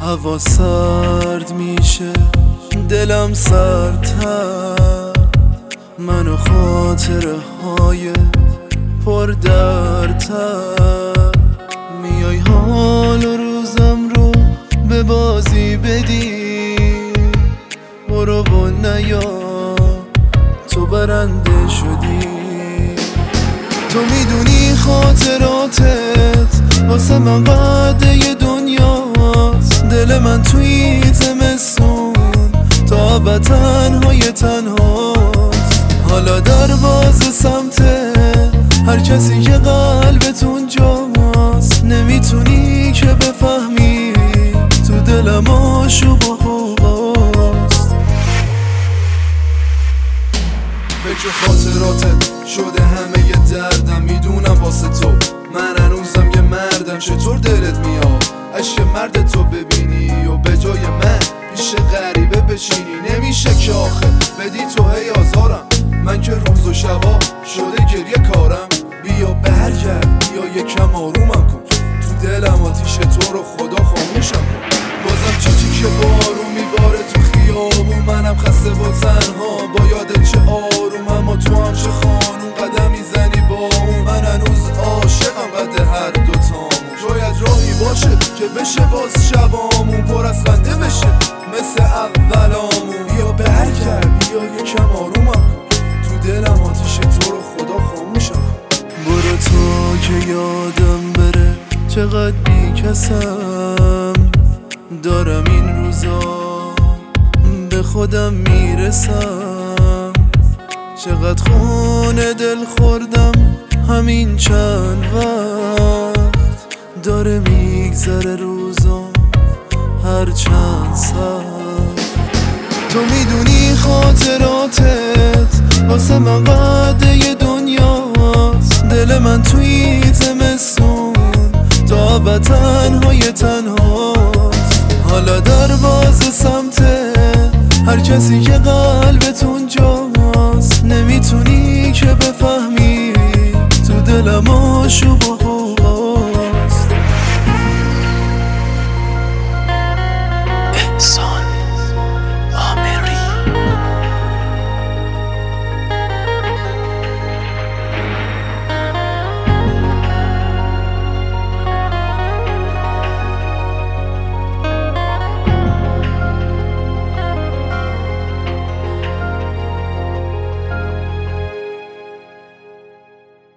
هوا سرد میشه، دلم سردتر، من و خاطره های پر دردتر. میای حال و روزم رو به بازی بدی، برو و نیا تو برنده شدی. تو میدونی خاطراتت واسه من بعد دنیاست، دل من توی زمستون تا ابد تنهای تنهاست. حالا دروازه سمت هر کسی که قلبتون جاست، نمیتونی که بفهمی تو دلم آشوب و غوغاست. فکر خاطراتت شده همه ی دردم، میدونم واسه تو من هنوزم یه مردم. چطور دلت میاد عشق مرد تو ببینی و به جای من پیش غریبه بشینی؟ نمیشه که آخه بدی تو هی آزارم، من که روز و شبا شده گریه کارم. بیا برگرد، بیا یکم آرومم کن، تو دلم آتیش تو رو خدا خاموشم کن. بازم چیزی که بارون میباره تو خیابون، منم خسته و تنها با یادت چه آروم. اما تو هم چه خانون قدم میزنی با اون، من هنوز عاشقم قد هر دوتامون. شاید راهی باشه که بشه باز شبامون پر از خنده بشه مثل اولامون. بیا برگرد، بیا یکم آرومم کن، تو دلم آتیش تو رو خدا خاموشم کن. برو تو که یادم بره چقدر بیکسم، دارم این روزا به خودم میرسم. چقدر خونه دل خوردم همین چند وقت، داره میگذره روزا هر چند ساعت. تو میدونی خاطراتت واسه من بعد دنیاست، دل من توی زمستون تا ابد تنهای تنهاست. حالا دروازه سمت هر کسی که قلبتون جاست، نمیتونی که بفهمی تو دلم آشوب و